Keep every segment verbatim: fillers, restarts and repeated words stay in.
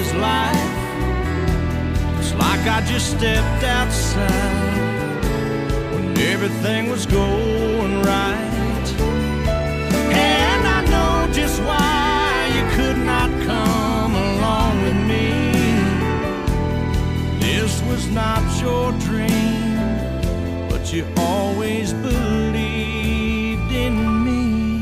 his life. It's like I just stepped outside when everything was going right. And I know just why you could not come along with me. This was not your dream, but you always believed in me.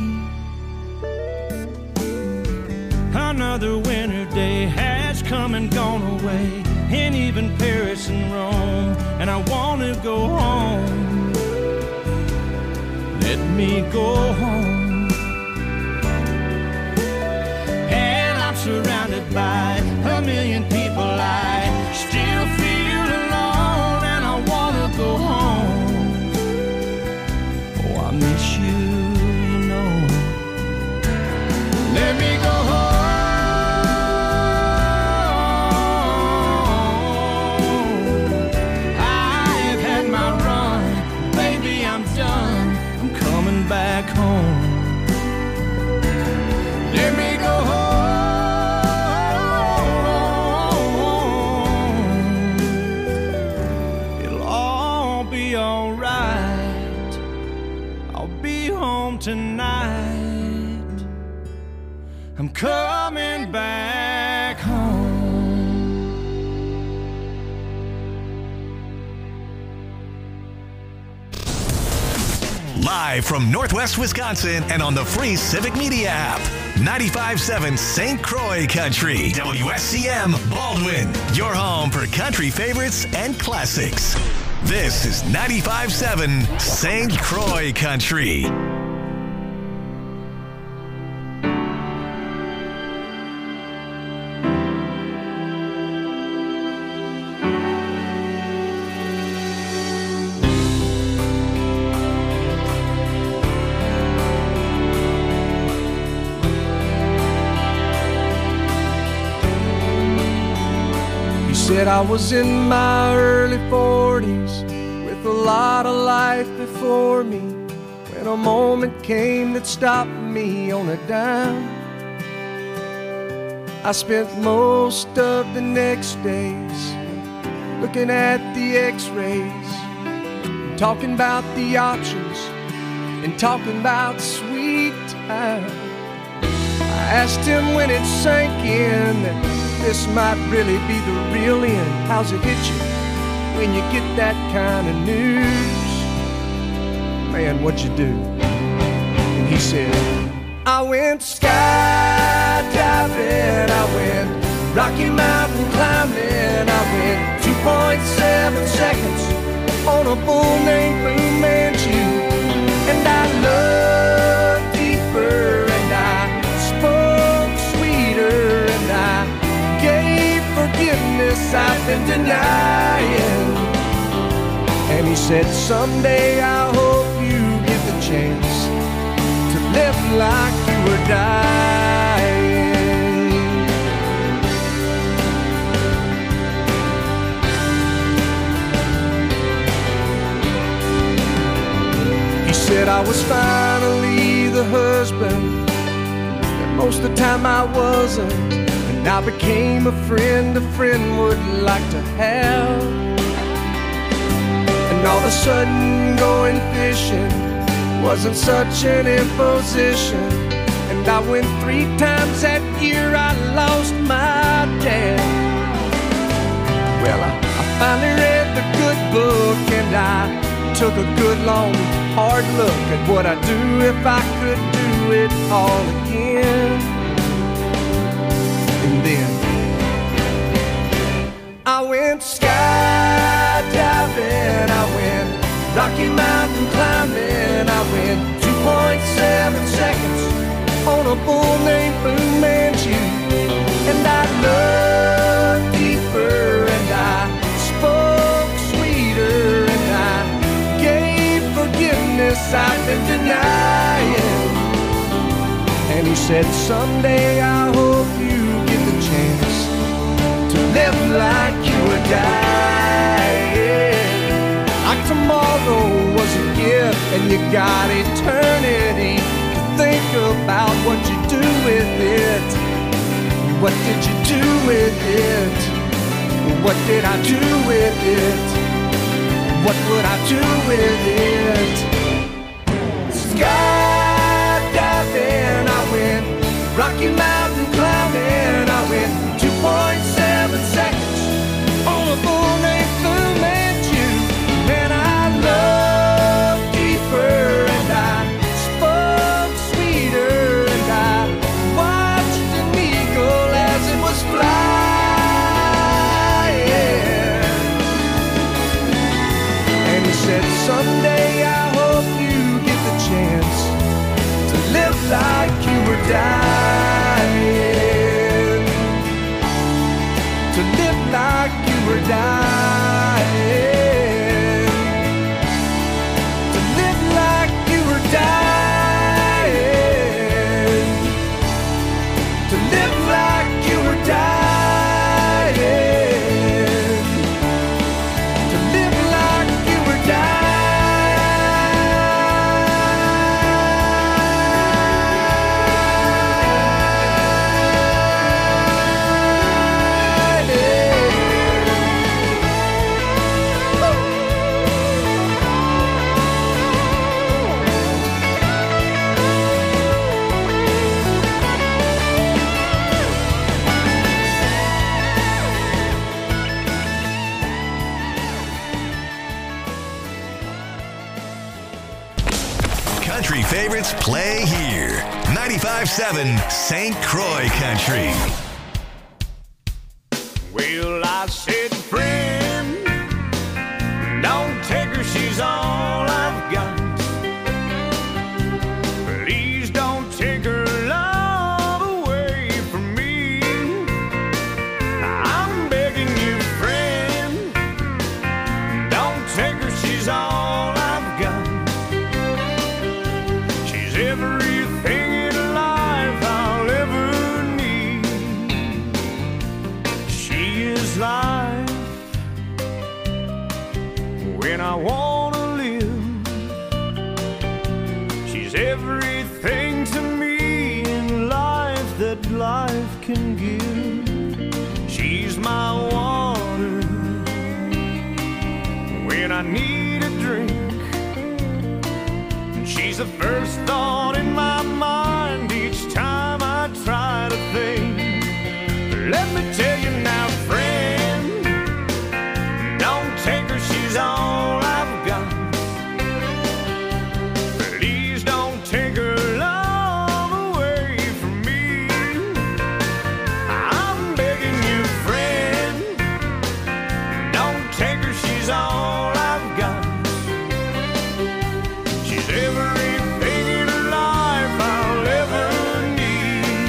Another winter day has come and gone away, and even Paris and Rome, and I want to go home. Let me go home. And I'm surrounded by a million people. I still feel alone, and I want to go home. Oh, I miss you, you know. Let me go home. Back home. Let me go home. It'll all be alright. I'll be home tonight. I'm coming back home. Live from Northwest Wisconsin and on the free Civic Media app. ninety-five point seven Saint Croix Country. W S C M Baldwin. Your home for country favorites and classics. This is ninety-five point seven Saint Croix Country. Said I was in my early forties with a lot of life before me, when a moment came that stopped me on a dime. I spent most of the next days looking at the x-rays, talking about the options and talking about sweet time. I asked him when it sank in that this might really be the real end. How's it hit you when you get that kind of news? Man, what'd you do? And he said, I went skydiving, I went Rocky Mountain climbing, I went two point seven seconds on a bull named Fu Manchu. And I loved deeper, and I spoke sweeter, and I gave forgiveness I've been denying. And he said, someday I hope you get the chance to live like you were dying. He said I was finally the husband that most of the time I wasn't. I became a friend a friend would like to have. And all of a sudden going fishing wasn't such an imposition. And I went three times that year, I lost my dad. Well, I, I finally read the good book, and I took a good long hard look at what I'd do if I could do it all again. And then I went skydiving, I went Rocky Mountain climbing, I went two point seven seconds on a bull named Fu Manchu. And I loved deeper, and I spoke sweeter, and I gave forgiveness I've been denying. And he said, someday I hope you chance to live like you were dying. Like tomorrow was a gift, and you got eternity to think about what you do with it. What did you do with it? What did I do with it? What would I do with it? Skydiving, I went Rocky Mountain climbing. I went two point seven seconds on a bull named Fu Manchu. Man, I loved deeper and I spoke sweeter and I watched an eagle as it was flying. And he said, someday I hope you get the chance to live like you were dying, to live like you were dying, to live like you were dying, to live like you were dying, to live like you were dying. Country favorites play here. ninety-five seven Saint Croix Country. Well, I said, friend, don't take her, she's all I've got. Please don't take her love away from me. I'm begging you, friend, don't take her, she's all I've got. She's everything in life I'll ever need. She is life when I wanna live. She's everything to me in life that life can give. She's my water when I need a drink. She's the first thought in my mind each time I try to think. Let me tell you now, friend, don't take her, she's all I've got. Please don't take her love away from me. I'm begging you, friend, don't take her, she's all I've got. She's everything in life I'll ever need.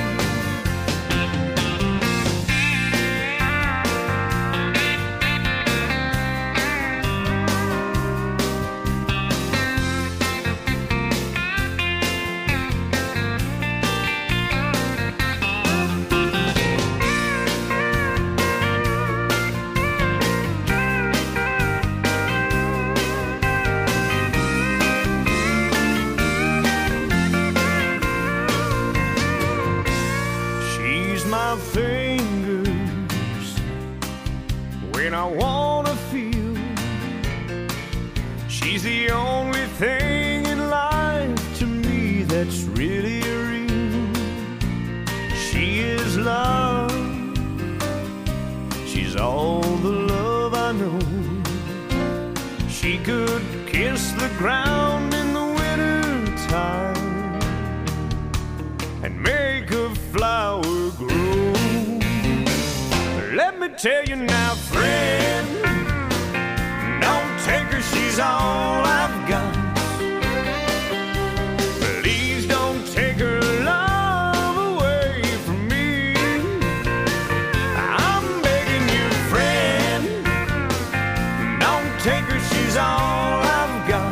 She's my fingers when I wanna feel. She's the only thing in life to me that's really real. She is love. She's all the love I know. She could kiss the ground in the winter time and make a flower grow. Let me tell you now, friend, don't take her, she's all I've got. Please don't take her love away from me. I'm begging you, friend, don't take her, she's all I've got.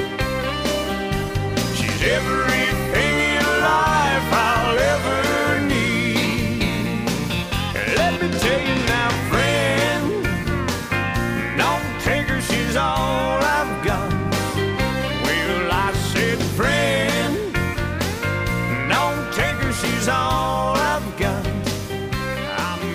She's everything in life I'll ever need. Let me tell you now, friend, don't take her, she's all I've got. Well, I said, friend, don't take her, she's all I've got. I'm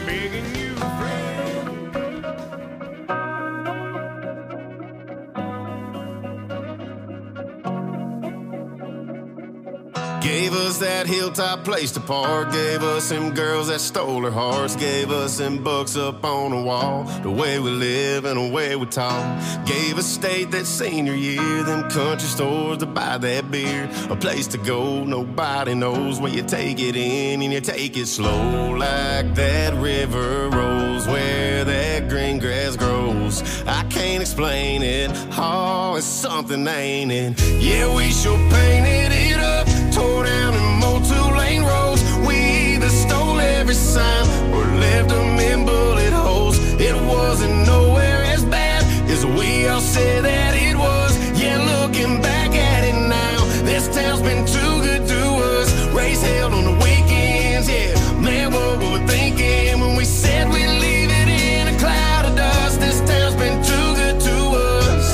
Gave us that hilltop place to park. Gave us them girls that stole our hearts. Gave us them books up on the wall. The way we live and the way we talk. Gave us state that senior year. Them country stores to buy that beer. A place to go nobody knows, where you take it in and you take it slow. Like that river rolls, where that green grass grows. I can't explain it. Oh, it's something, ain't it? Yeah, we sure painted it up. Tore down and mowed two-lane roads. We either stole every sign or left them in bullet holes. It wasn't nowhere as bad as we all said that it was. Yeah, looking back at it now, this town's been too good to us. Race held on the weekends, yeah. Man, what were we thinking when we said we'd leave it in a cloud of dust? This town's been too good to us.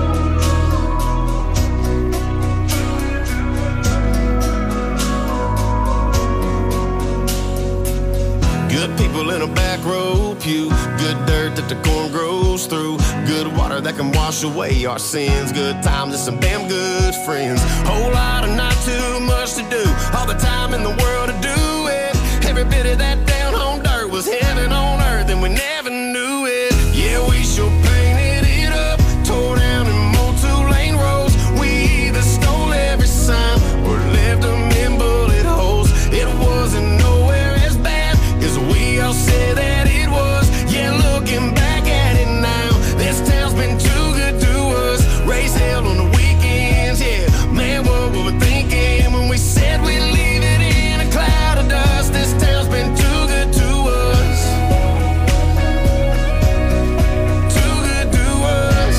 Good people in a back row pew. Good dirt that the corn grows through. Good water that can wash away our sins. Good times and some damn good friends. Whole lot of not too much to do. All the time in the world to do it. Every bit of that down home dirt was heaven on earth, and we never knew it. Yeah, we sure painted it up. Tore down and mowed two-lane roads. We either stole every sign or left them in bullet holes. It wasn't nowhere as bad as we all said that it was. Yeah, looking back at it now, this town's been too good to us. Race held on the weekends, yeah. Man, what were we thinking when we said we'd leave it in a cloud of dust? This town's been too good to us. Too good to us.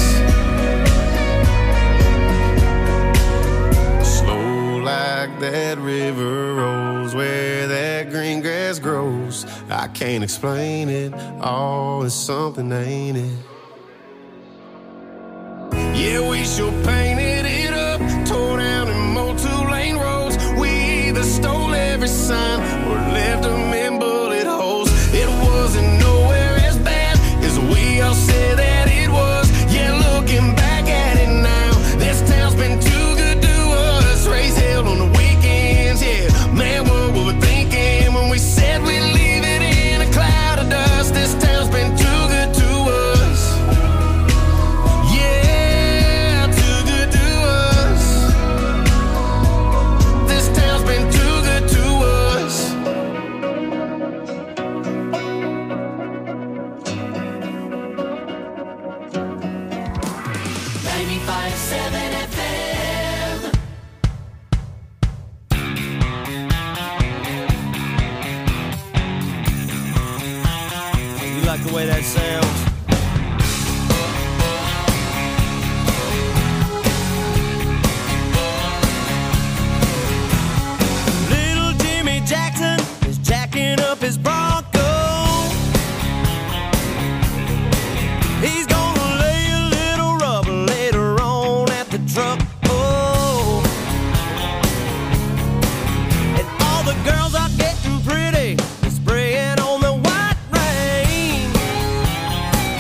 Slow like that river rolls, where that green grass grows. I can't explain it. Oh, it's something, ain't it? Yeah, we sure painted it up. Tore down and mowed two-lane roads. We either stole every sign or left them in bullet holes. It wasn't nowhere as bad as we all said that it was. Yeah, looking back at it now, this town's been too good to us. Race held on the weekends, yeah. Man, what were we thinking when we said we'd leave it in a cloud of dust? This town's been too good to us. Yeah, too good to us. This town's been too good to us. ninety-five seven F M. You like the way that sounds? Little Jimmy Jackson is jacking up his Bronco. He's gonna lay a little rubber later on at the truck. Oh, and all the girls are getting pretty, spraying on the white rain.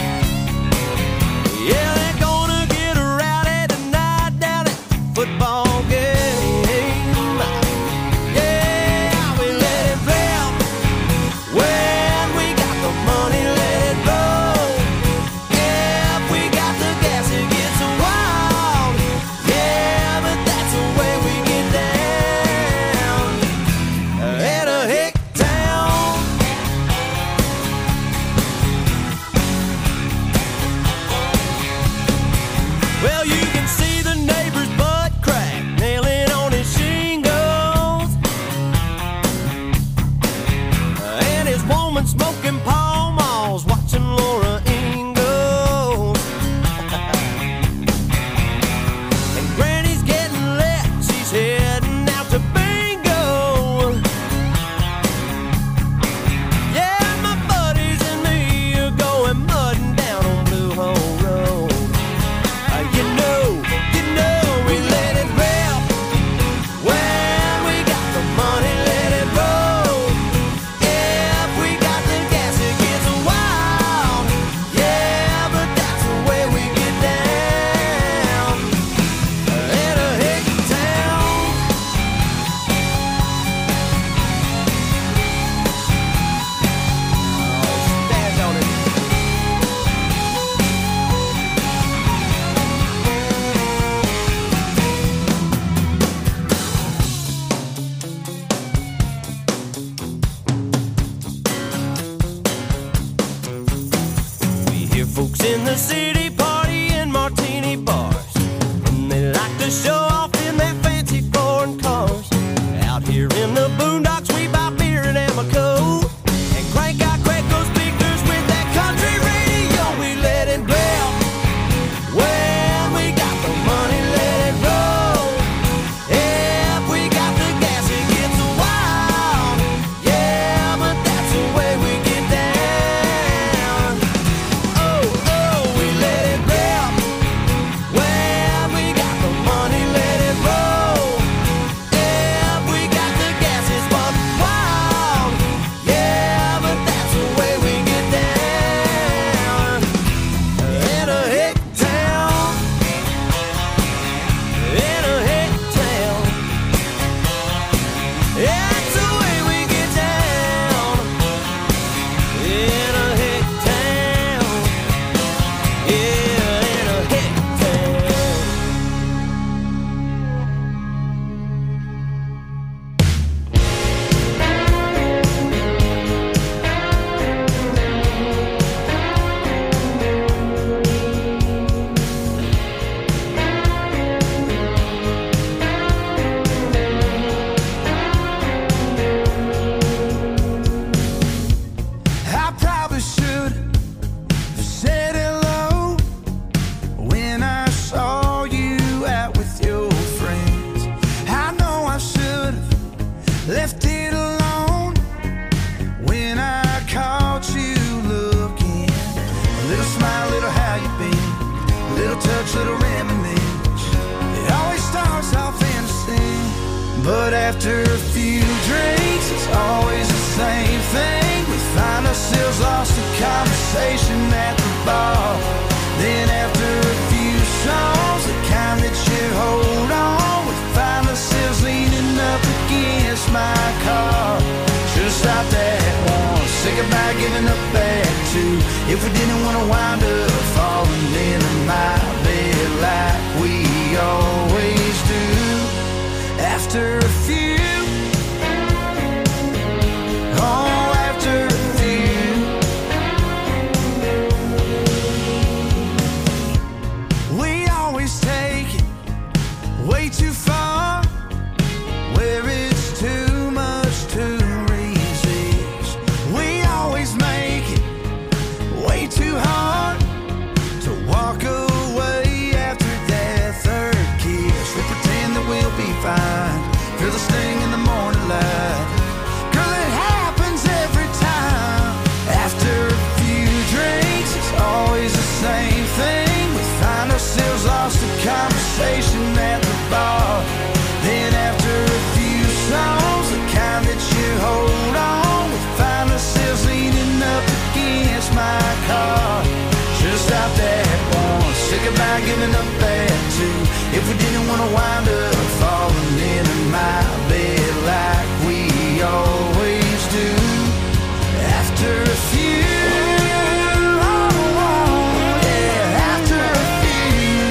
hear folks in the city party in martini bars, and they like to show off in their fancy foreign cars. Out here in the boondocks we buy beer at Amoco and crank out Craigco speakers with that country radio. We let it blow. Well, we got the money, let it roll. If we got the gas, it gets wild. Yeah, but that's the way we get down. Oh, oh, we let it blow. Well, we got the money, let it roll. If we got the gas, it's buck wild. Yeah, but that's the way we get down. In a hick town, in a hick town, that's the way we get down. In a hick town, yeah, in a hick town. I probably should have said hello when I saw you out with your friends. I know I should have left it alone when I caught you looking. A little smile, little how you been, a little touch, little reminisce. It always starts off innocent, but after a few drinks, it's always the same thing. We find ourselves lost in conversation at the bar. Then after a few songs, the kind that you hold on, we find ourselves leaning up against my car. Should've stopped at one, say goodbye, giving up at two. If we didn't wanna wind up falling into my bed like we always do. After a few, oh, after a few, we always take it way too far, where it's too much to resist. We always make it way too hard to walk away after that third kiss. We pretend that we'll be fine, feel the sting in the morning light. Girl, it happens every time. After a few drinks, it's always the same thing. We find ourselves lost in conversation at the bar. Then after a few songs, the kind that you hold on, we find ourselves leaning up against my car. Should've stopped at one, say goodbye, giving up at two. If we didn't wanna wind up falling into my bed like we always do. After a few, oh, yeah, after a few.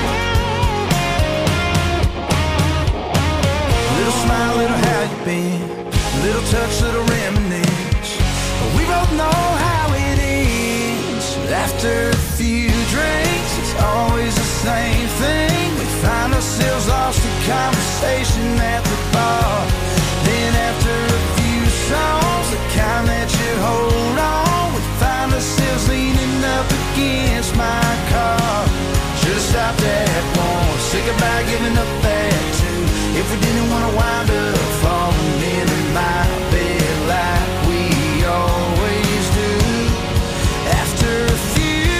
Little smile, little how you been, little touch, little reminisce. But we both know how it ends. After a few drinks, it's always the same thing. We find ourselves lost in conversation at the bar. Then after a few songs, the kind that you hold on, we find ourselves leaning up against my car. Should've stopped at one, say goodbye, giving up at two. If we didn't wanna wind up falling into my bed like we always do. After a few,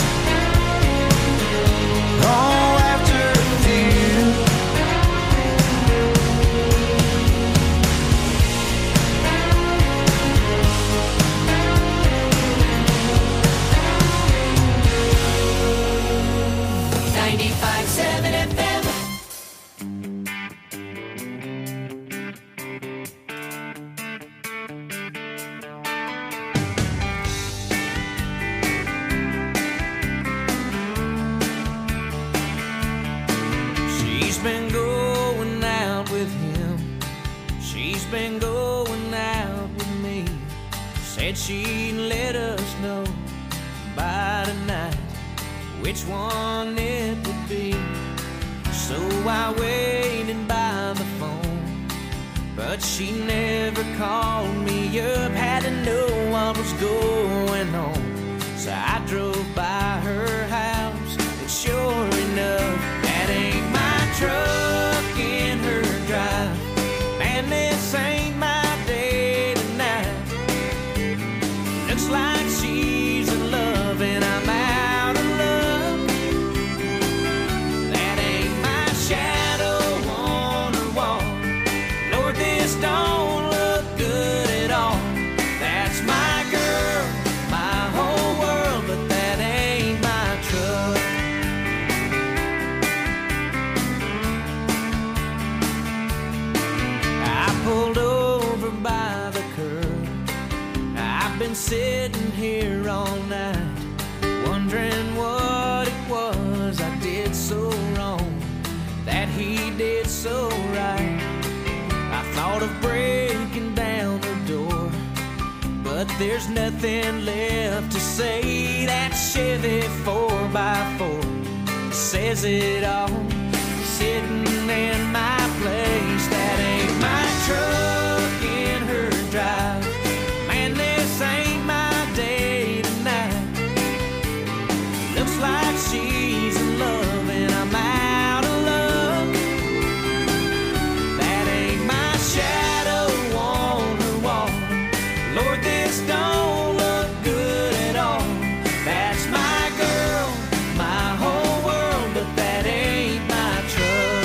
oh, after a few. ninety-five seven F M. She's been going out with him. She's been going out with me. Said she'd let us know by tonight. which one it would be. So I waited by the phone, but she never called me up. Had to know what was going on, so I drove by her house, and sure enough, that ain't my truck in her drive. Man, this ain't my day tonight. Looks like she's in love and I'm out of luck. That ain't my shadow on her wall. Lord, this don't look good at all. That's my girl, my whole world, but that ain't my truck. I pulled over by the curb. I've been sitting here all night, wondering what it was I did so wrong, that he did so right. I thought of breaking down the door, but there's nothing left to say. That Chevy four by four says it all, sitting in my place. That ain't my truck in her drive. Man, this ain't my day tonight. Looks like she's in love and I'm out of luck. That ain't my shadow on her wall. Lord, this don't look good at all. That's my girl, my whole world, but that ain't my truck.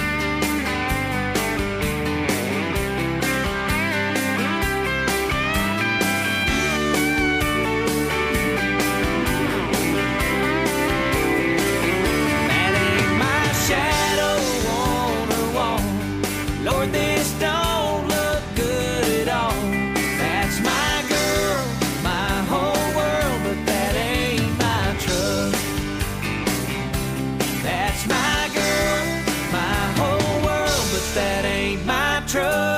That ain't my shadow on her wall. Lord, this don't look good at all. That's my girl, my whole world, but that ain't my truck. That's my girl, my whole world, but that ain't my truck.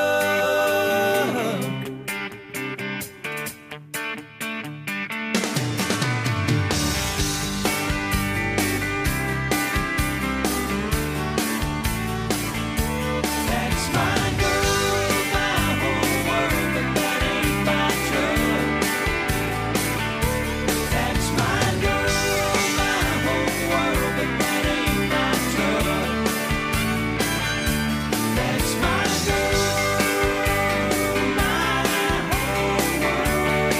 That's my girl, my whole world, but that ain't my truck. That's my girl, my whole world, but that ain't my truck. That's my girl, my whole world.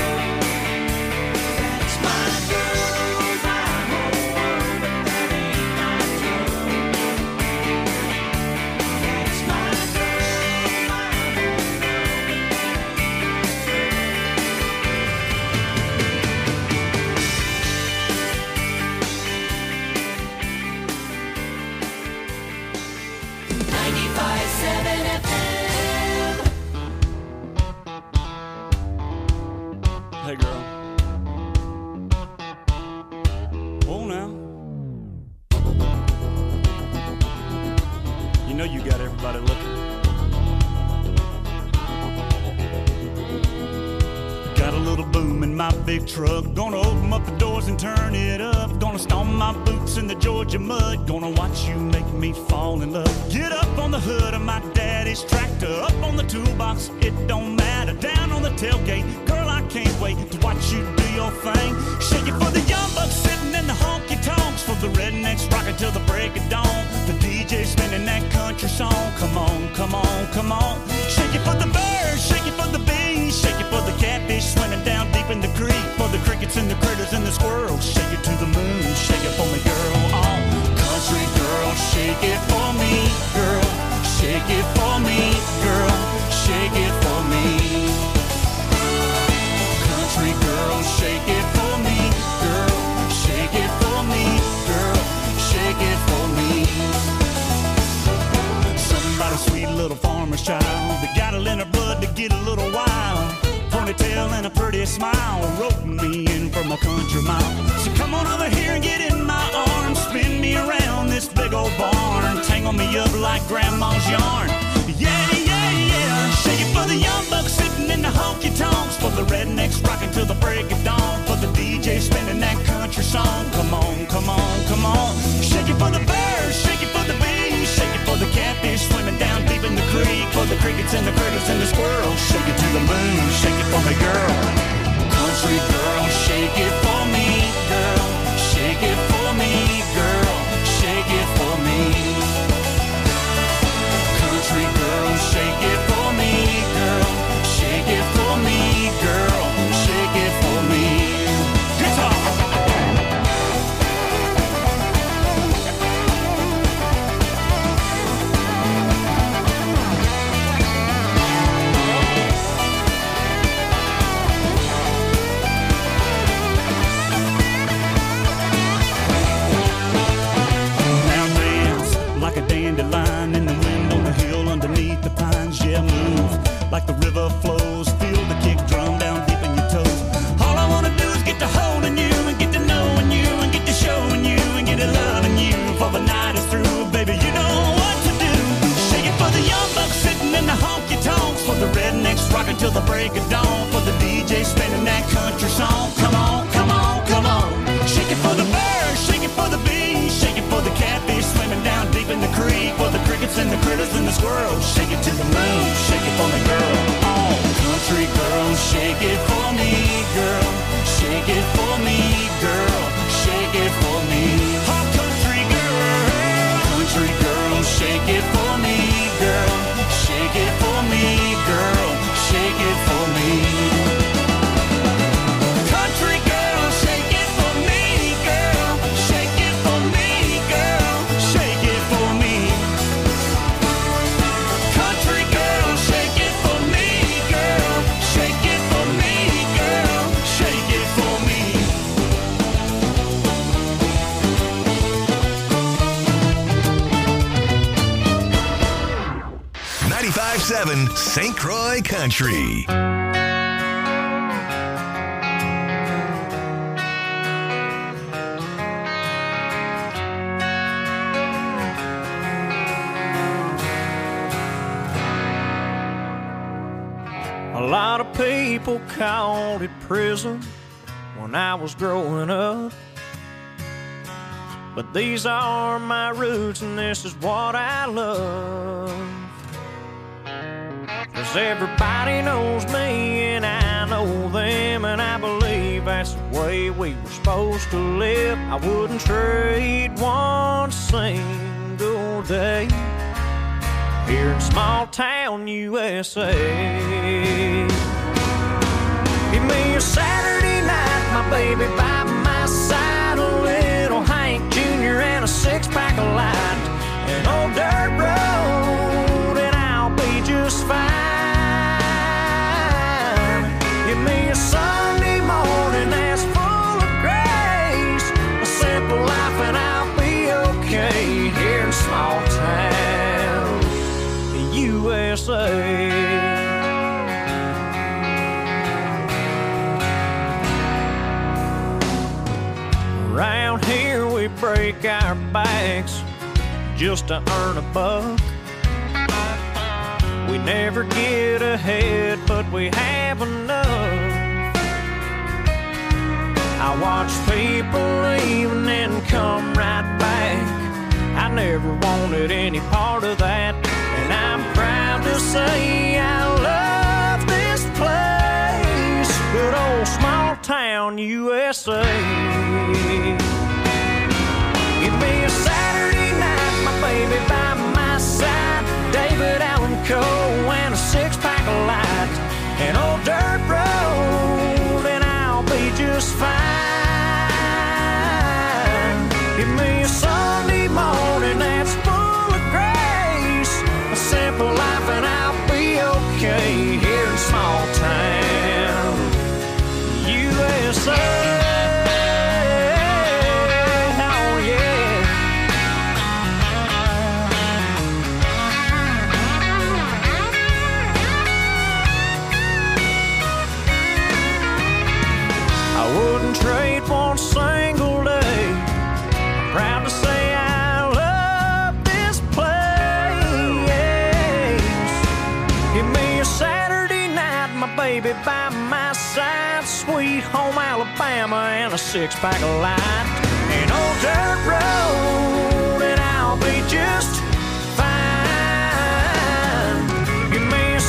That's my girl, my whole world, but that ain't my truck. That's my girl, my whole ninety-five seven F M. Hey, girl. Oh, now. You know you got everybody looking. Got a little boom in my big truck. Gonna open up the doors and turn it up. Gonna stomp my boots in the Georgia mud. Gonna watch you make me fall in love. Get up on the hood of my daddy's tractor. Up on the toolbox, it don't matter. Down on the tailgate, girl, I can't wait to watch you do your thing. Shake it for the young bucks sitting in the honky tonks. For the rednecks rocking till the break of dawn. The D J spinning that country song. Come on, come on, come on. Shake it for the birds, shake it for the bees. Shake it for the catfish swimming down deep in the creek. For the crickets and the critters and the squirrels. Shake it to the moon, shake it for me, girl. Oh, country girl, shake it for me, girl. Shake it for me, girl. Shake it for me. Country girl, shake it for me, girl. Shake it for me, girl. Shake it for me. Somebody sweet little farmer's child that got it in her blood to get a little wild. Ponytail and a pretty smile, roping me in from a country mile. So come on over here and get in my arms, spin me around this big old barn, tangle me up like grandma's yarn. Yeah, yeah, yeah. Shake it for the young bucks sitting in the honky tonks, for the rednecks rocking till the break of dawn, for the D J spinning that country song. Come on, come crickets and the critters and the squirrels. Shake it to the moon, shake it for me, girl. Country girl, shake it for me, girl. Shake it for me, girl. Shake it for me. Country girl, shake it for me, girl. Shake it for me, girl. Shake it for me. Guitar! Like a dandelion in the wind on the hill underneath the pines. Yeah, move like the river flows. Feel the kick drum down deep in your toes. All I wanna do is get to holding you and get to knowing you and get to showing you and get to loving you. For the night is through, baby, you know what to do. Shake it for the young bucks sitting in the honky tonks. For the rednecks rocking till the break of dawn. For the D J spinning that country song. Come on, come on, come on. Shake it for the birds, shake it for the bees, shake it for the catfish swimming down deep in the creek. For the crickets and the critters and the squirrels. Shake it to the moon, shake it for me, girl. Oh, country girl, shake it for me, girl. Shake it for me, girl. Shake it for me. Oh, country girl, country girl, shake it for me, girl. Shake it for me, girl. Shake it for me. Country girl, shake it for me, girl. Shake it for me, girl. Shake it for me. Country girl, shake it for me, girl. Shake it for me, girl. Shake it for me. ninety-five point seven Saint Croix Country. A lot of people called it prison when I was growing up. But these are my roots and this is what I love. 'Cause everybody knows me and I know them, and I believe that's the way we were supposed to live. I wouldn't trade one single day here in small town U S A. Give me a Saturday night, my baby by my side, a little Hank Junior and a six-pack of light, an old dirt road, and I'll be just fine. Give me a Sunday morning that's full of grace, a simple life, and I'll be okay here in small town U S A. Around here we break our backs just to earn a buck. We never get ahead, but we have enough. I watch people leave and then come right back. I never wanted any part of that, and I'm proud to say I love this place. Good old small town U S A. Give me a Saturday night, my baby by my side, David Allan Coe and a six-pack of light, an old dirt road, and I'll be just fine. Give me a Sunday morning that's full of grace, a simple life, and I'll be okay here in small town U S A. Trade one single day. I'm proud to say I love this place. Give me a Saturday night, my baby by my side, sweet home Alabama, and a six-pack of light, an old dirt road, and I'll be just fine. Give me a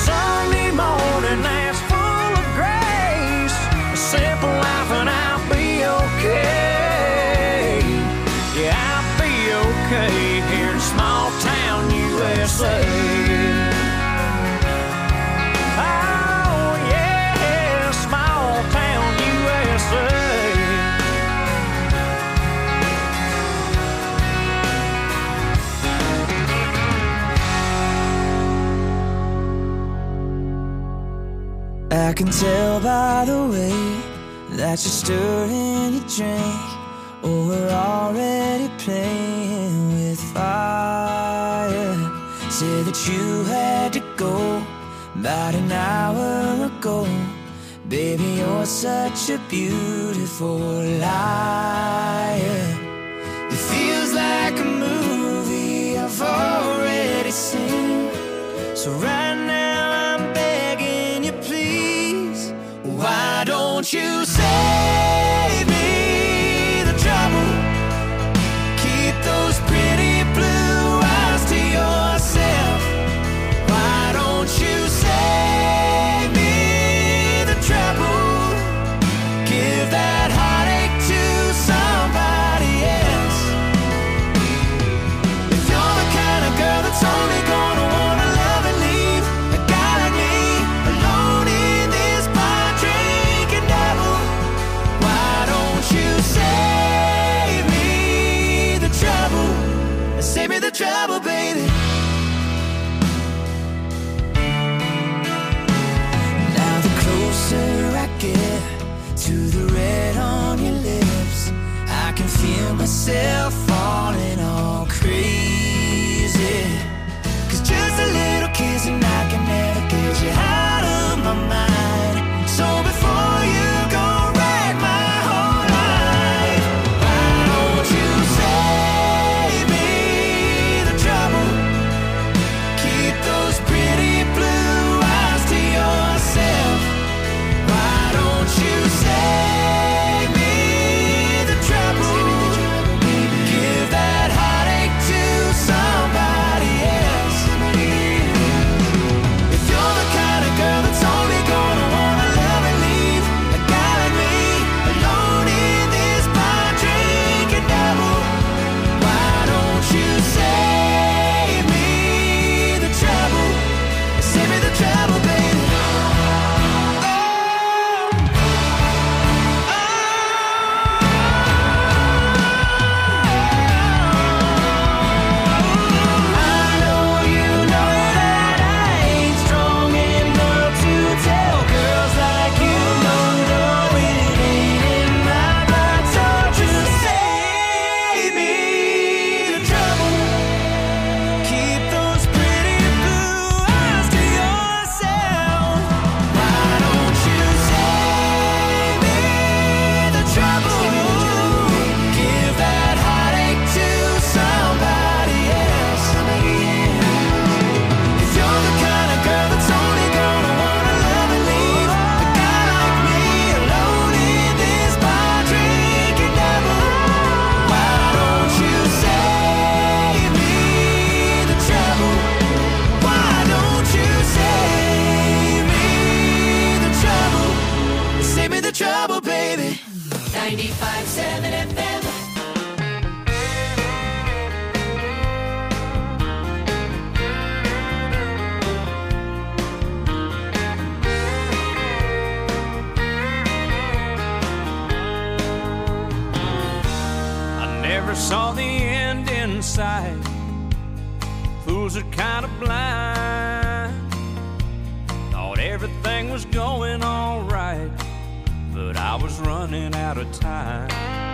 can tell by the way that you're stirring your drink. Oh, we're already playing with fire. Said that you had to go about an hour ago. Baby, you're such a beautiful liar. It feels like a movie I've already seen. So right now I'm begging you, please, why don't you save me the trouble? Keep those pretty blue eyes to yourself. Why don't you save me the trouble? Give that heartache to somebody else. If you're the kind of girl that's only gonna wanna love and leave a guy like me alone in this bar drinking devil, why don't you save me the trouble? Save me the trouble, baby. Now the closer I get to the red on your lips, I can feel myself falling all crazy. Cause just a little kiss and I can never get you out of my mind. So before you go wreck my whole life, why don't you save me the trouble? Keep those pretty blue eyes to yourself. Why don't you save me the trouble? Give that heartache to somebody else. If you're the kind of girl that's only gonna wanna love and leave a guy like me alone in this bar drinking devil, why don't you save me the trouble? Save me the trouble, baby. I know you know that I ain't strong enough to tell girls like you no, no, it ain't in my blood. So just save me the trouble. Keep those pretty blue eyes to yourself. Why don't you save me the trouble? Give that heartache to somebody else. If you're the kind of girl that's only gonna wanna love and leave a guy like me alone in this bar drinking devil, why don't you save me the trouble? Why don't you save me the trouble? Save me the trouble, baby. ninety-five point seven F M. I never saw the end in sight. Fools are kind of blind. Thought everything was going all right, but I was running out of time.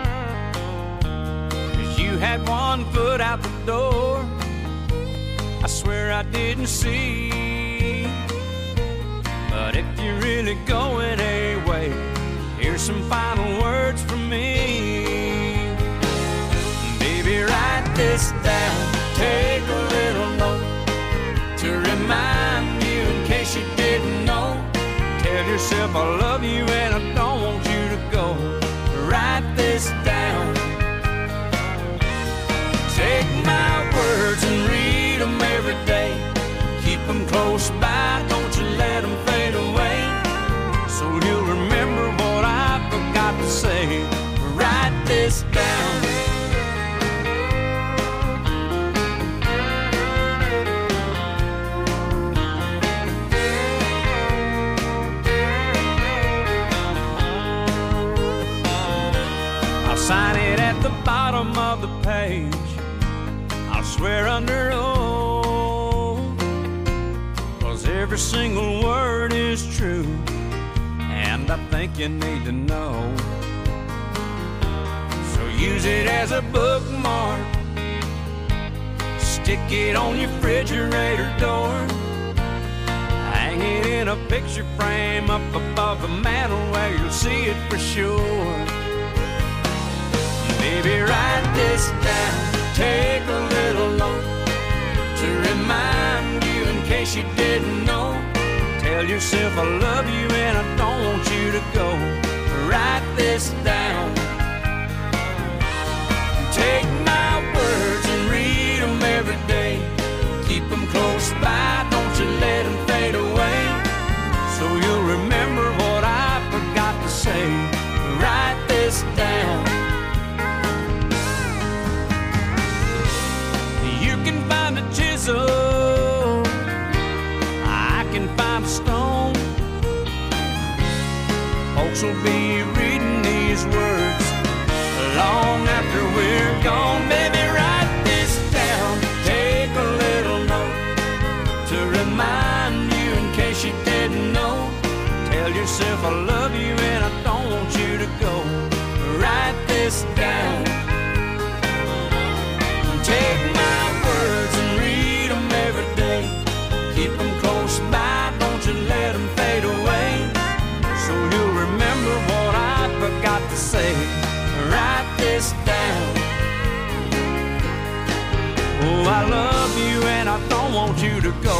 Cause you had one foot out the door, I swear I didn't see. But if you're really going away, here's some final words from me. Baby, write this down, take a little note to remind you in case you didn't know. Tell yourself I love you and I don't want you to go. Write this down. Take my words and read them every day. Keep them close by, don't you let them fade away. So you'll remember what I forgot to say. Write this down. Sign it at the bottom of the page. I'll swear under oath, 'cause every single word is true. and I think you need to know. So use it as a bookmark, stick it on your refrigerator door, hang it in a picture frame up above the mantel where you'll see it for sure. Baby, write this down, take a little note to remind you in case you didn't know. Tell yourself I love you and I don't want you to go. Write this down. Take my words and read them every day. Keep them close by, don't you let them fade away. So you'll remember what I forgot to say. Write this down. You can find a chisel, I can find a stone. Folks will be reading these words long after we're gone. Baby, write this down, take a little note to remind you in case you didn't know. Tell yourself I love you and I don't want you to go. Write this down. Take my words and read them every day. Keep them close by, don't you let them fade away. So you'll remember what I forgot to say. Write this down. Oh, I love you and I don't want you to go.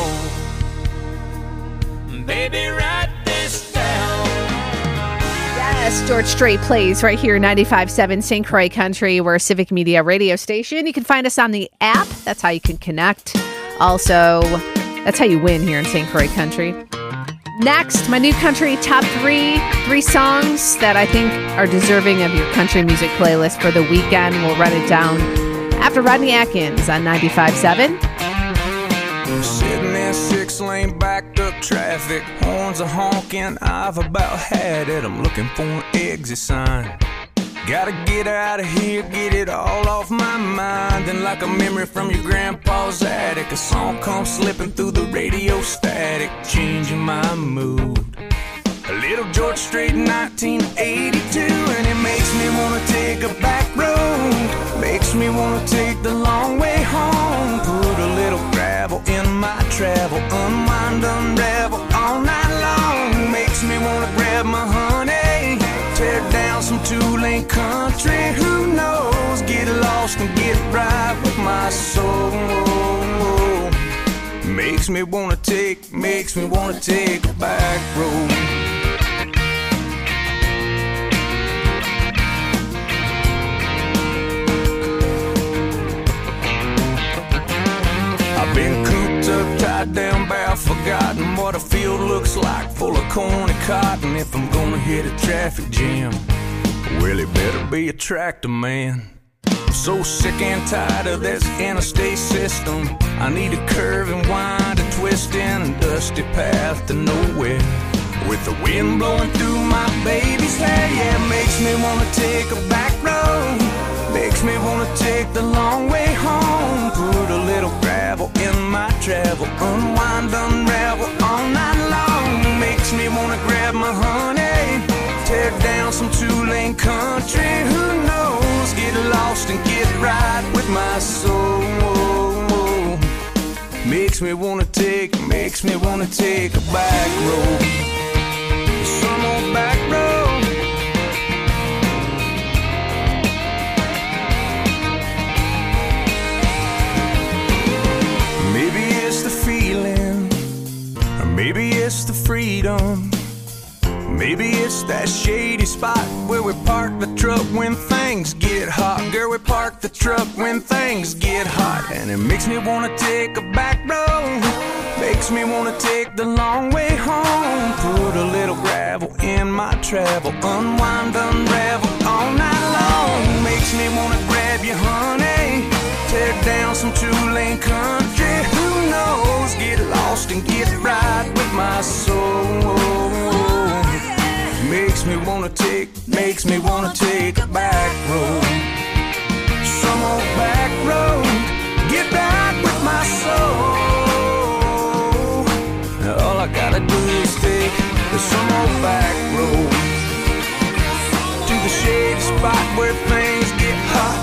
Baby, write this down. Yes, George Strait plays right here, ninety-five point seven Saint Croix Country. We're a Civic Media radio station. You can find us on the app. That's how you can connect. Also, that's how you win here in Saint Croix Country. Next, my new country top three, three songs that I think are deserving of your country music playlist for the weekend. We'll run it down after Rodney Atkins on ninety-five point seven. Sitting in six-lane backed up traffic, horns are honking, I've about had it. I'm looking for an exit sign. Gotta get out of here, get it all off my mind. And like a memory from your grandpa's attic, a song comes slipping through the radio static, changing my mood. A little George Strait, nineteen eighty-two, and it makes me wanna take a back road, makes me wanna take the long way home. Put a little gravel in my travel, unwind, unravel all night long. Makes me wanna grab my honey, tear down some two-lane country. Who knows? Get lost and get right with my soul. Makes me wanna take, makes me wanna take a back road. I've been cooped up, tied down, bound, forgotten what a field looks like, full of corn and cotton. If I'm gonna hit a traffic jam, well, it better be a tractor man. I'm so sick and tired of this interstate system. I need a curve and wind, a twist in a dusty path to nowhere, with the wind blowing through my baby's hair. Yeah, it makes me wanna take a back road, makes me wanna take the long way home. Put a little gravel in my travel, unwind, unravel all night long. Makes me wanna grab my honey, tear down some two-lane country. Who knows? Get lost and get right with my soul. Makes me wanna take, makes me wanna take a back road, some old back road. Maybe it's the feeling, or maybe it's the freedom. Maybe it's that shady spot where we park the truck when things get hot. Girl, we park the truck when things get hot. And it makes me wanna take a back road, makes me wanna take the long way home. Put a little gravel in my travel, unwind, unravel all night long. Makes me wanna grab you, honey, tear down some two-lane country. Who knows? Get lost and get right with my soul. Makes me wanna take, makes me wanna take a back road, some old back road, get back with my soul. All I gotta do is take some old back road. a spot where things get hot,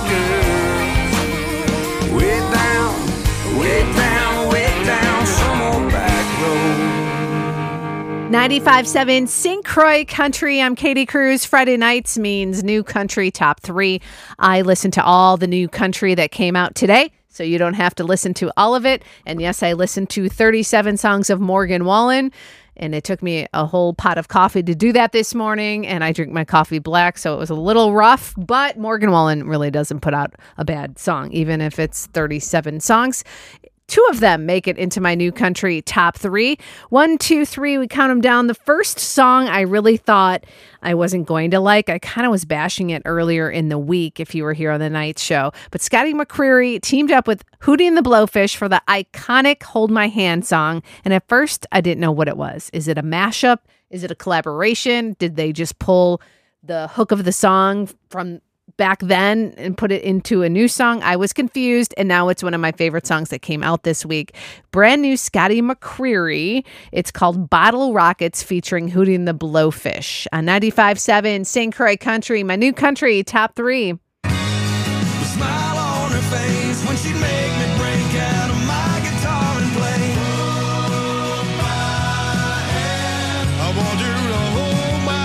girl. Way down, way down, way down, some old back road. ninety-five point seven Saint Croix Country. I'm Katie Cruz. Friday nights means new country top three. I listen to all the new country that came out today, so you don't have to listen to all of it. And yes, I listened to thirty-seven songs of Morgan Wallen, and it took me a whole pot of coffee to do that this morning, and I drink my coffee black, so it was a little rough, but Morgan Wallen really doesn't put out a bad song, even if it's thirty-seven songs. Two of them make it into my new country top three. One, two, three, we count them down. The first song I really thought I wasn't going to like. I kind of was bashing it earlier in the week if you were here on the night show. But Scotty McCreery teamed up with Hootie and the Blowfish for the iconic Hold My Hand song. And at first, I didn't know what it was. Is it a mashup? Is it a collaboration? Did they just pull the hook of the song from back then and put it into a new song? I was confused, and now it's one of my favorite songs that came out this week. Brand new Scotty McCreery. It's called Bottle Rockets featuring Hootie and the Blowfish on ninety-five point seven Saint Croix Country, my new country top three. The smile on her face when she'd make me break out of my guitar and play. Hold my hand. I want you to hold my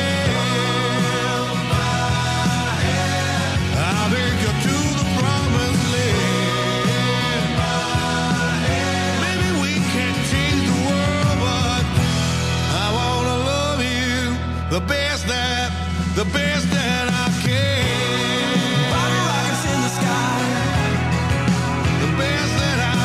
hand. Hold my hand. I'll take you to the promised land. My hand. Maybe we can't change the world, but I wanna love you the best that, the best that I can. Bottle rockets in the sky, the best that I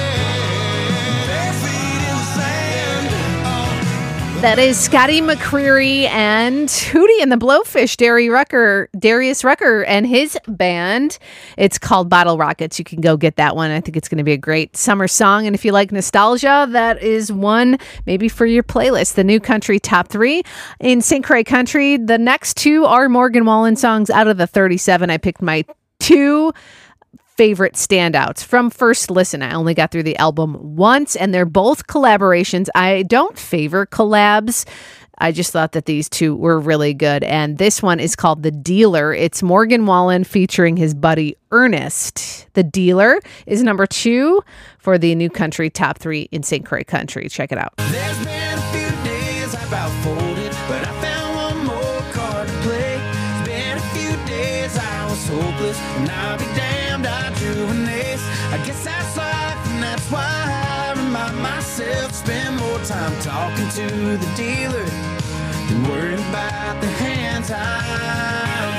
can. Bare feet in the sand. Oh. That is Scotty McCreery and Hootie and the Blowfish, Darius Rucker, Darius Rucker and his band. It's called Bottle Rockets. You can go get that one. I think it's going to be a great summer song. And if you like nostalgia, that is one maybe for your playlist. The new country top three in Saint Croix Country. The next two are Morgan Wallen songs. Out of the thirty-seven, I picked my two favorite standouts from first listen. I only got through the album once, and they're both collaborations. I don't favor collabs. I just thought that these two were really good. And this one is called The Dealer. It's Morgan Wallen featuring his buddy Ernest. The Dealer is number two for the new country top three in Saint Croix Country. Check it out. There's been a few days I about folded, but I found one more card to play. It's been a few days I was hopeless, and I'll be damned I drew an ace. I guess that's life, and that's why I remind myself to spend more time talking to the dealer than worrying about the hands I've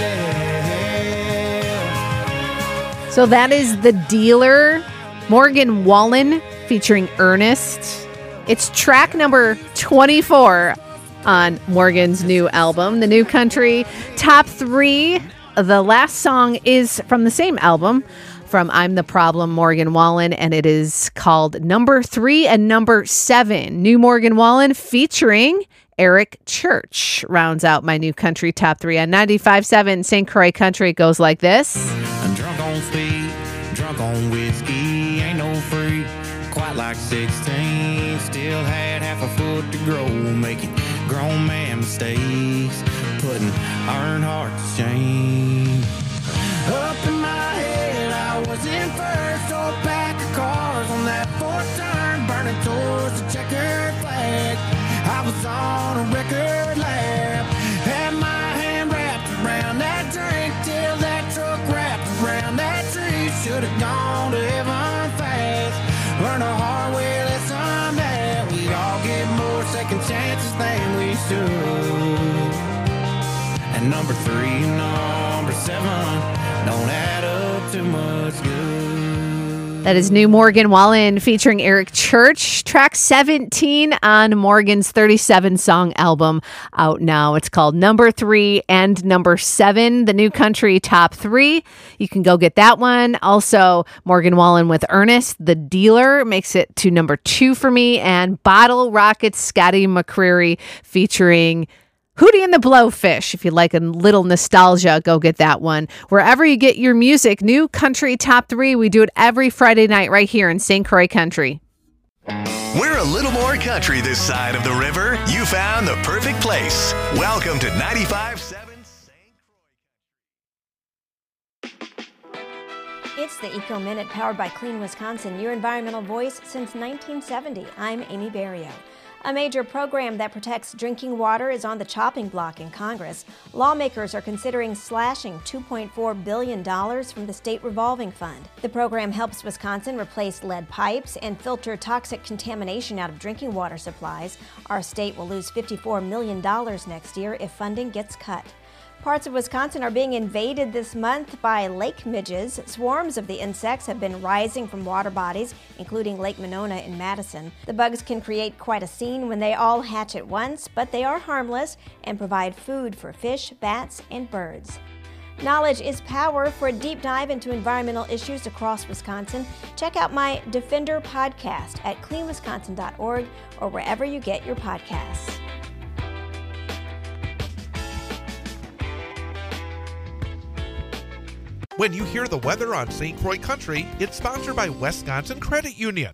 dealt. So that is The Dealer, Morgan Wallen featuring Ernest. It's track number twenty-four on Morgan's new album, the new country top three. The last song is from the same album, from I'm the Problem, Morgan Wallen, and it is called Number Three and Number Seven. New Morgan Wallen featuring Eric Church rounds out my new country top three on ninety-five point seven Saint Croix Country. It goes like this. I'm drunk on speed, drunk on whiskey, ain't no freak, quite like sixteen, still had half a foot to grow, making grown man mistakes, putting Earnhardt to shame. Up in my head, I was in first, old pack of cars on that fourth turn, burning towards the checkered flag. I was on a record lap, had my hand wrapped around that drink till that truck wrapped around that tree. Should have gone to heaven fast, learned a hard way lesson that we all get more second chances than we should. And number three and number seven don't add up to much good. That is new Morgan Wallen featuring Eric Church. Track seventeen on Morgan's thirty-seven song album out now. It's called Number Three and Number Seven, the new country top three. You can go get that one. Also, Morgan Wallen with Ernest, The Dealer, makes it to number two for me. And Bottle Rockets, Scotty McCreery featuring Hootie and the Blowfish. If you like a little nostalgia, go get that one. Wherever you get your music, new country top three. We do it every Friday night right here in Saint Croix Country. We're a little more country this side of the river. You found the perfect place. Welcome to ninety-five point seven. It's the Eco Minute powered by Clean Wisconsin, your environmental voice since nineteen seventy. I'm Amy Barrio. A major program that protects drinking water is on the chopping block in Congress. Lawmakers are considering slashing two point four billion dollars from the state revolving fund. The program helps Wisconsin replace lead pipes and filter toxic contamination out of drinking water supplies. Our state will lose fifty-four million dollars next year if funding gets cut. Parts of Wisconsin are being invaded this month by lake midges. Swarms of the insects have been rising from water bodies, including Lake Monona in Madison. The bugs can create quite a scene when they all hatch at once, but they are harmless and provide food for fish, bats, and birds. Knowledge is power. For a deep dive into environmental issues across Wisconsin, check out my Defender podcast at clean wisconsin dot org or wherever you get your podcasts. When you hear the weather on Saint Croix Country, it's sponsored by Wisconsin Credit Union.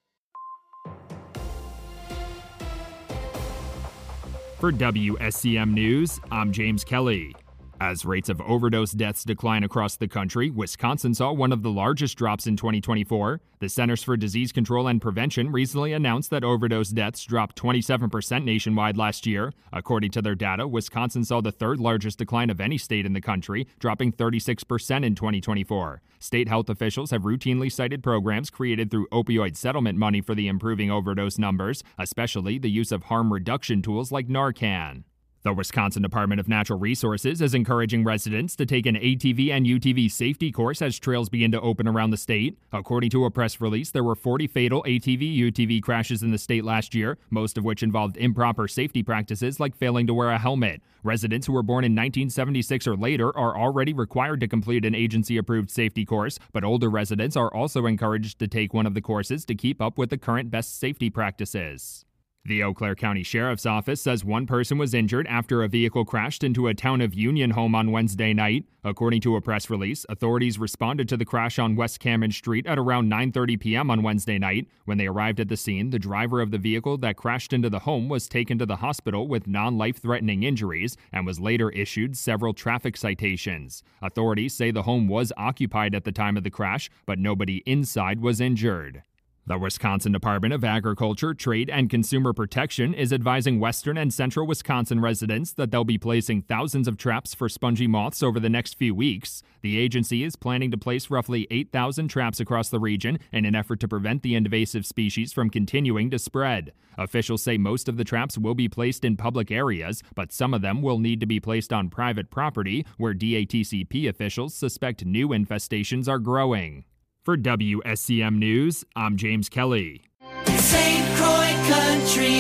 For W S C M News, I'm James Kelly. As rates of overdose deaths decline across the country, Wisconsin saw one of the largest drops in twenty twenty-four. The Centers for Disease Control and Prevention recently announced that overdose deaths dropped twenty-seven percent nationwide last year. According to their data, Wisconsin saw the third largest decline of any state in the country, dropping thirty-six percent in twenty twenty-four. State health officials have routinely cited programs created through opioid settlement money for the improving overdose numbers, especially the use of harm reduction tools like Narcan. The Wisconsin Department of Natural Resources is encouraging residents to take an A T V and U T V safety course as trails begin to open around the state. According to a press release, there were forty fatal A T V U T V crashes in the state last year, most of which involved improper safety practices like failing to wear a helmet. Residents who were born in nineteen seventy-six or later are already required to complete an agency-approved safety course, but older residents are also encouraged to take one of the courses to keep up with the current best safety practices. The Eau Claire County Sheriff's Office says one person was injured after a vehicle crashed into a Town of Union home on Wednesday night. According to a press release, authorities responded to the crash on West Cameron Street at around nine thirty p.m. on Wednesday night. When they arrived at the scene, the driver of the vehicle that crashed into the home was taken to the hospital with non-life-threatening injuries and was later issued several traffic citations. Authorities say the home was occupied at the time of the crash, but nobody inside was injured. The Wisconsin Department of Agriculture, Trade, and Consumer Protection is advising western and central Wisconsin residents that they'll be placing thousands of traps for spongy moths over the next few weeks. The agency is planning to place roughly eight thousand traps across the region in an effort to prevent the invasive species from continuing to spread. Officials say most of the traps will be placed in public areas, but some of them will need to be placed on private property where D A T C P officials suspect new infestations are growing. For W S C M News, I'm James Kelly. Saint Croix Country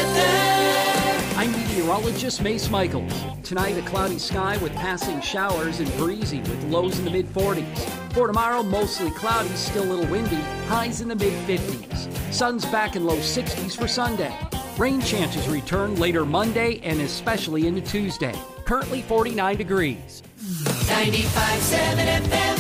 weather. I'm meteorologist Mace Michaels. Tonight, a cloudy sky with passing showers and breezy with lows in the mid forties. For tomorrow, mostly cloudy, still a little windy, highs in the mid fifties. Sun's back in low sixties for Sunday. Rain chances return later Monday and especially into Tuesday. Currently forty-nine degrees. ninety-five point seven F M.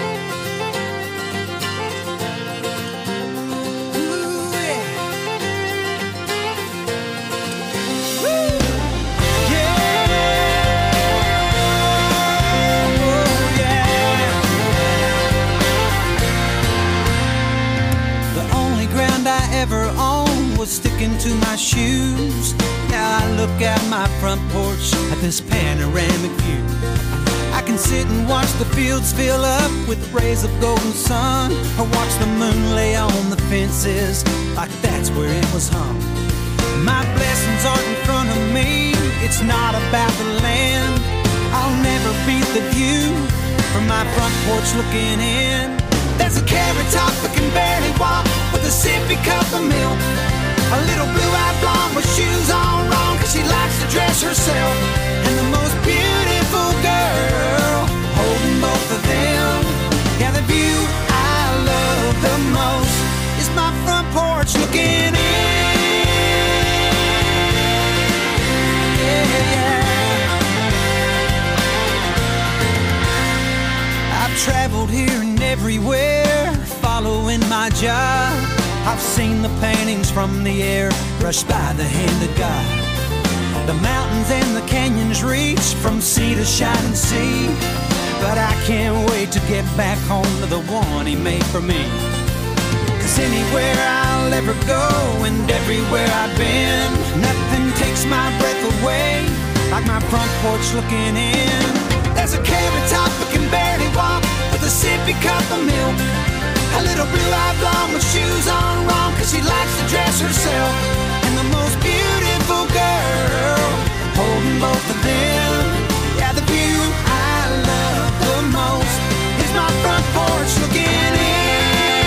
Ever owned was sticking to my shoes. Now I look out my front porch at this panoramic view. I can sit and watch the fields fill up with rays of golden sun, or watch the moon lay on the fences like that's where it was hung. My blessings aren't in front of me, it's not about the land. I'll never beat the view from my front porch looking in. There's a carrot top that can barely walk with a sippy cup of milk. A little blue-eyed blonde with shoes on wrong, cause she likes to dress herself. And the most beautiful girl holding both of them. Yeah, the view I love the most is my front porch looking in. Yeah, yeah. I've traveled here and everywhere, following my job. I've seen the paintings from the air, brushed by the hand of God. The mountains and the canyons reach from sea to shining sea. but I can't wait to get back home to the one he made for me. Cause anywhere I'll ever go and everywhere I've been, nothing takes my breath away like my front porch looking in. There's a carrot top that can barely walk with a sippy cup of milk. A little blue-eyed blonde with shoes on wrong, cause she likes to dress herself. And the most beautiful girl, holding both of them. Yeah, the view I love the most is my front porch looking in.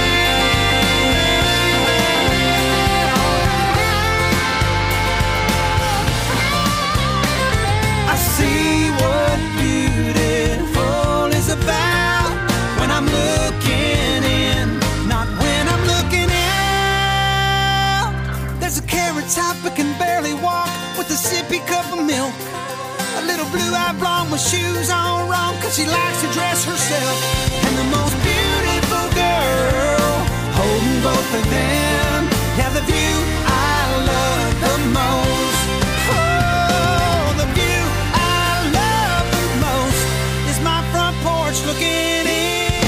I see what beautiful is about when I'm looking in, not when I'm looking out. There's a carrot top that can barely walk with a sippy cup of milk. A little blue-eyed blonde with shoes on wrong, cause she likes to dress herself. And the most beautiful girl, holding both of them. Yeah, the view I love the most. Oh, the view I love the most is my front porch looking in.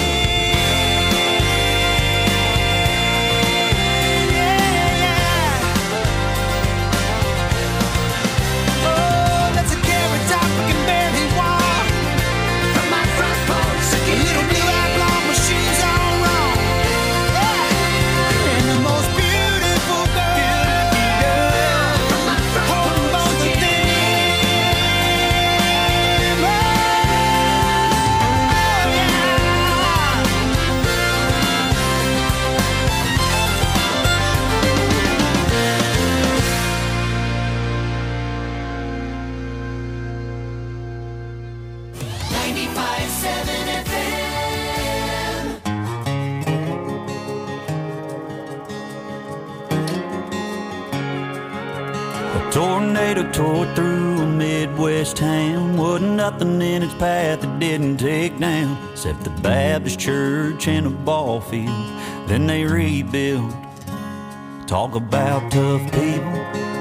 Tornado tore through a Midwest town. Wasn't nothing in its path that didn't take down, except the Baptist church and a ball field. Then they rebuilt. Talk about tough people.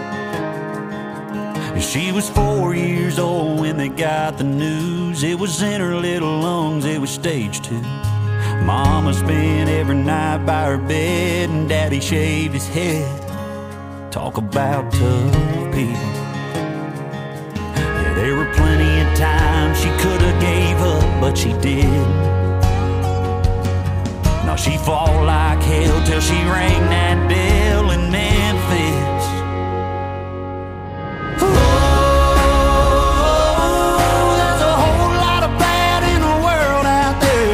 She was four years old when they got the news. It was in her little lungs, it was stage two. Mama spent every night by her bed, and Daddy shaved his head. Talk about tough people. Yeah, there were plenty of times she could have gave up, but she didn't. Now she fought like hell till she rang that bell in Memphis. Oh, there's a whole lot of bad in the world out there.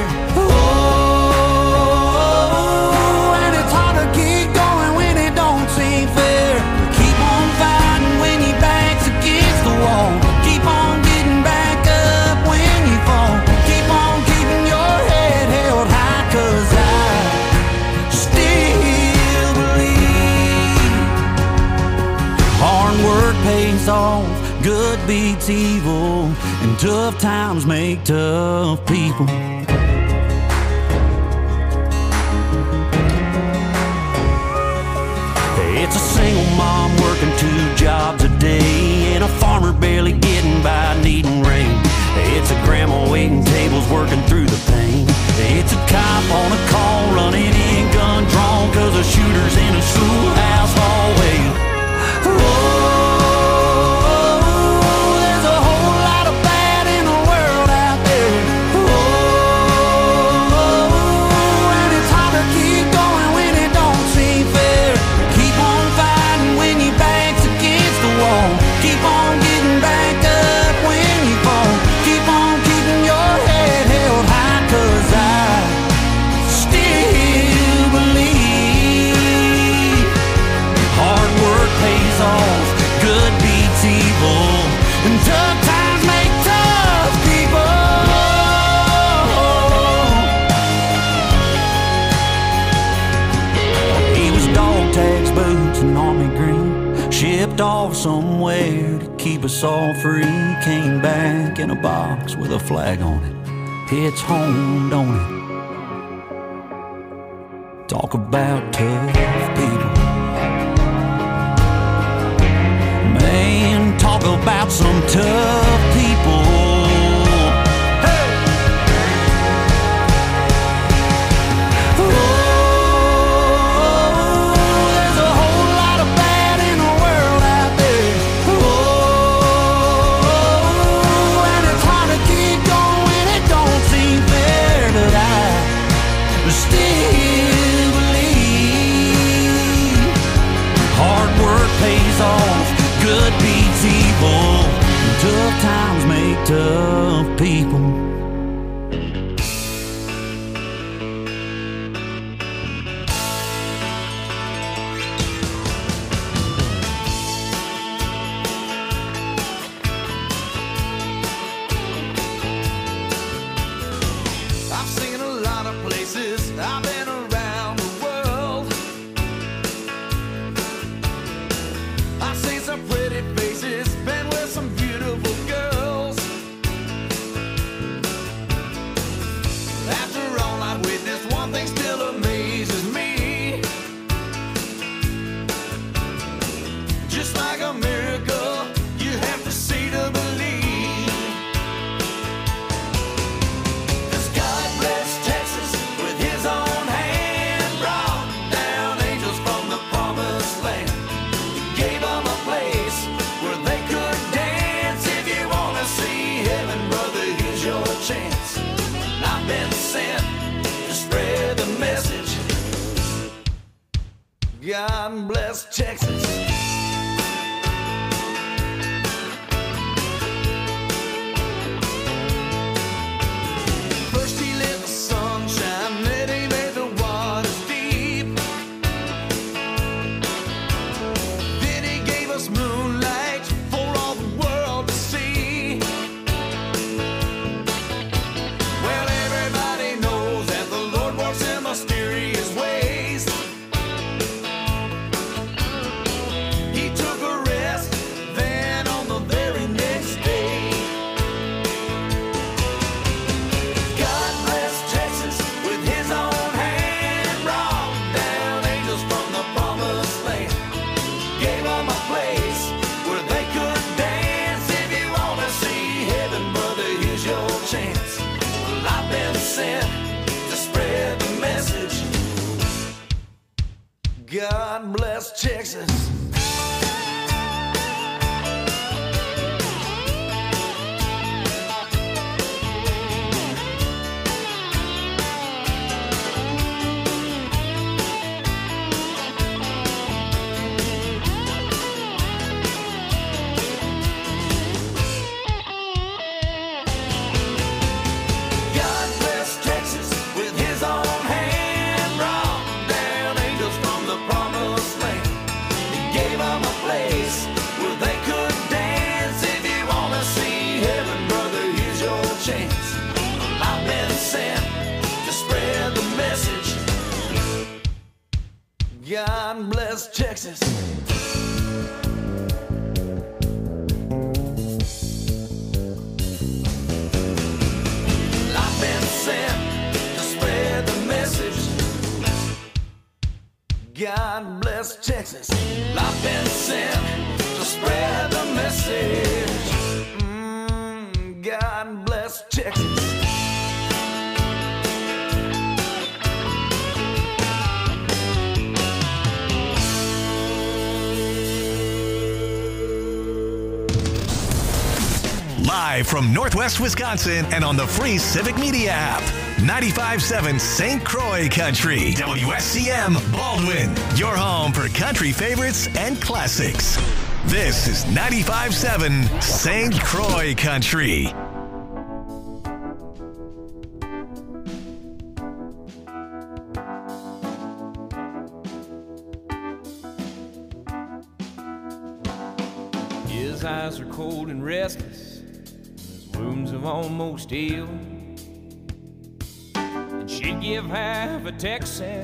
Oh, and it's hard to keep going when it don't seem fair. Keep on fighting when your back's against the wall. Keep on getting back up when you fall. Keep on keeping your head held high, cause I still believe hard work pays off, good beats evil, and tough times make tough people. It's a single mom working two jobs a day, and a farmer barely getting by needing rain. It's a grandma waiting tables working through the pain. It's a cop on a call running in gun drawn, cause a shooter's in a schoolhouse hallway. Oh, there's a whole lot of bad in the world out there. Oh, and it's hard to keep going when it don't seem fair. Keep on fighting when your back's against the wall. Keep on getting back up when you fall. Keep on keeping your head held high, cause I still believe hard work pays off, good beats evil, and tough times make tough people. He was dog tags, boots, and army green, shipped off somewhere to keep us all free. Came back in a box with a flag on it. It's home, don't it? Talk about tough people. Man, talk about some tough people. Hey! times make tough people. I've seen a lot of places, I've been around the world. I've seen some pretty faces, been with some beautiful girls. After all I've witnessed, one thing still amazes me. Just like a miracle, you have to see to believe. God bless Texas. First he lit the sunshine, then he made the waters deep. Then he gave us moonlight for all the world to see. Well, everybody knows that the Lord works in mysterious ways. He took a rest, then on the very next day. God bless Texas with his own hand, brought down angels from the promised land. Gave them a place where they could dance. If you want to see heaven, brother, here's your chance. Well, I've been sent to spread the message. God bless Texas. God bless Texas with his own hand, brought down angels from the promised land. He gave them a place where they could dance. If you want to see heaven, brother, here's your chance. Well, I've been sent to spread the message. God bless Texas. I've been sent to spread the message. God bless Texas. I've been sent to spread the message. Mm, God bless Texas. Live from Northwest Wisconsin and on the free Civic Media app. ninety-five point seven Saint Croix Country. W S C M Baldwin. Your home for country favorites and classics. This is ninety-five point seven Saint Croix Country. His eyes are cold and restless. His wounds have almost healed. And she'd give half a Texas